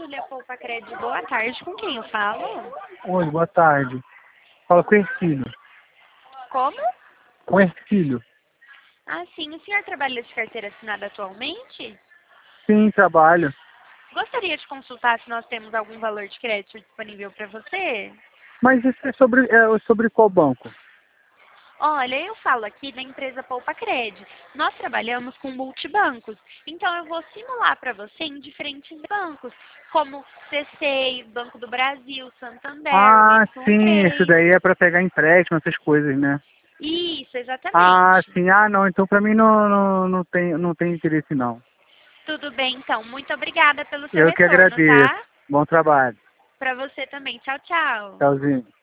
Júlia Poupa Crédito, boa tarde. Com quem eu falo? Oi, boa tarde. Fala com o Ercílio. Como? Com o Ercílio. Ah, sim. O senhor trabalha de carteira assinada atualmente? Sim, trabalho. Gostaria de consultar se nós temos algum valor de crédito disponível para você? Mas isso é sobre qual banco? Olha, eu falo aqui da empresa Poupa Crédito. Nós trabalhamos com multibancos. Então, eu vou simular para você em diferentes bancos, como C6, Banco do Brasil, Santander, Ah, Y sim, isso Três. daí é para pegar empréstimo, essas coisas, né? Isso, Ah, exatamente. sim. Ah, não, então para mim não tem interesse, não. Tudo bem, então. Muito obrigada pelo seu Eu que retorno, agradeço. tá? Bom trabalho. Para você também. Tchau, tchau. Tchauzinho.